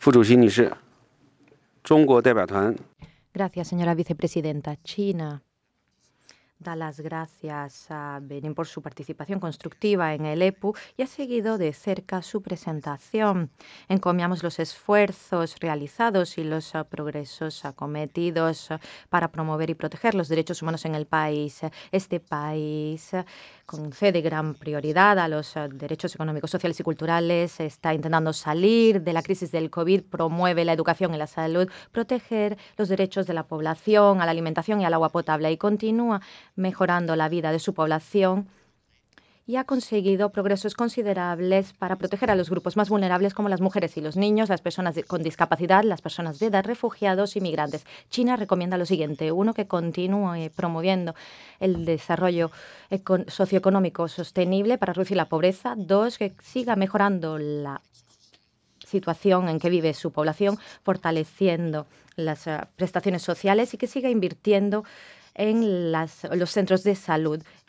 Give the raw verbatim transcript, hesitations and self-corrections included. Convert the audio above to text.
Gracias, señora vicepresidenta. China da las gracias a Benín por su participación constructiva en el E P U y ha seguido de cerca su presentación. Encomiamos los esfuerzos realizados y los uh, progresos acometidos uh, para promover y proteger los derechos humanos en el país. Este país uh, concede gran prioridad a los uh, derechos económicos, sociales y culturales, está intentando salir de la crisis del COVID, promueve la educación y la salud, proteger los derechos de la población, a la alimentación y al agua potable y continúa mejorando la vida de su población y ha conseguido progresos considerables para proteger a los grupos más vulnerables como las mujeres y los niños, las personas de, con discapacidad, las personas de edad, refugiados y migrantes. China recomienda lo siguiente: uno, que continúe promoviendo el desarrollo socioeconómico sostenible para reducir la pobreza. Dos, que siga mejorando la situación en que vive su población, fortaleciendo las uh, prestaciones sociales y que siga invirtiendo en las, los centros de salud.